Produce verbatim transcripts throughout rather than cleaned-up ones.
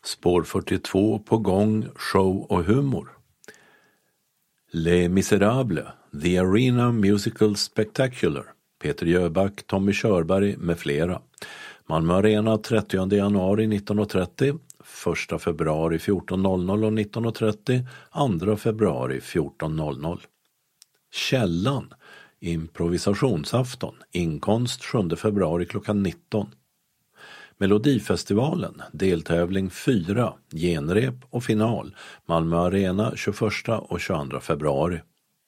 Spår fyrtiotvå på gång, show och humor. Les Misérables, The Arena Musical Spectacular. Peter Jöback, Tommy Körberg med flera. Malmö Arena trettionde januari nitton trettio, första februari fjorton noll noll och nitton trettio, andra februari fjorton noll noll. Källan, improvisationsafton, inkomst sjunde februari klockan nitton. Melodifestivalen, deltävling fyra, genrep och final, Malmö Arena tjugoförsta och tjugoandra februari.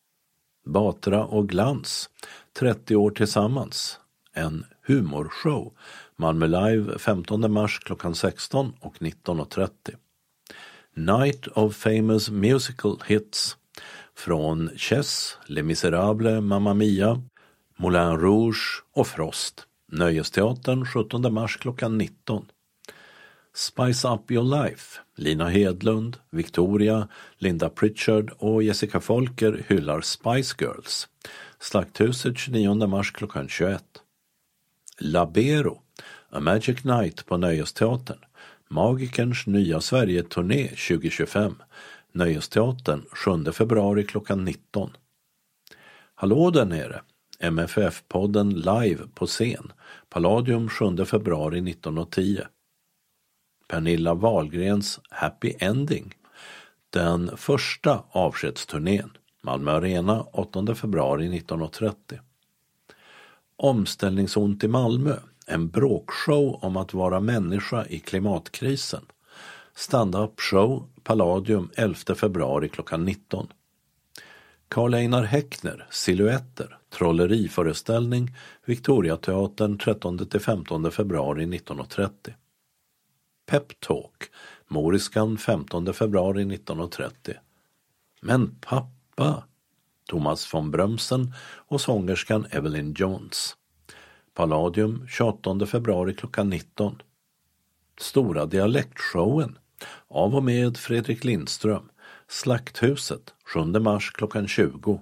Batra och Glans, trettio år tillsammans, en humorshow, Malmö Live femtonde mars klockan sexton och nitton trettio. Night of Famous Musical Hits, från Chess, Les Misérables, Mamma Mia, Moulin Rouge och Frost. Nöjesteatern sjuttonde mars klockan nitton. Spice Up Your Life, Lina Hedlund, Victoria, Linda Pritchard och Jessica Folker hyllar Spice Girls. Slakthuset tjugonionde mars klockan tjugoett. Labero, A Magic Night på Nöjesteatern. Magikerns nya Sverige-turné tjugo tjugofem. Nöjesteatern sjunde februari klockan nitton. Hallå där nere, M F F-podden live på scen. Palladium sjunde februari nitton tio. Pernilla Wahlgrens Happy Ending. Den första avskedsturnén. Malmö Arena åttonde februari nitton trettio. Omställningsont i Malmö. En bråkshow om att vara människa i klimatkrisen. Stand-up show Palladium elfte februari klockan nitton. Karl Einar Häckner, Silhuetter, trolleriföreställning, Victoriateatern trettonde till femtonde februari nitton trettio. Pep Talk, Moriskan femtonde februari nitton trettio. Men pappa, Thomas von Brömsen och sångerskan Evelyn Jones. Palladium tjugoåttonde februari klockan nitton. Stora dialektshowen, av och med Fredrik Lindström. Slakthuset sjunde mars klockan tjugo.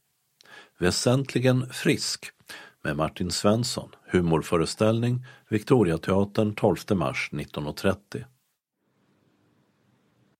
Väsentligen frisk med Martin Svensson, humorföreställning, Victoriateatern tolfte mars nitton trettio.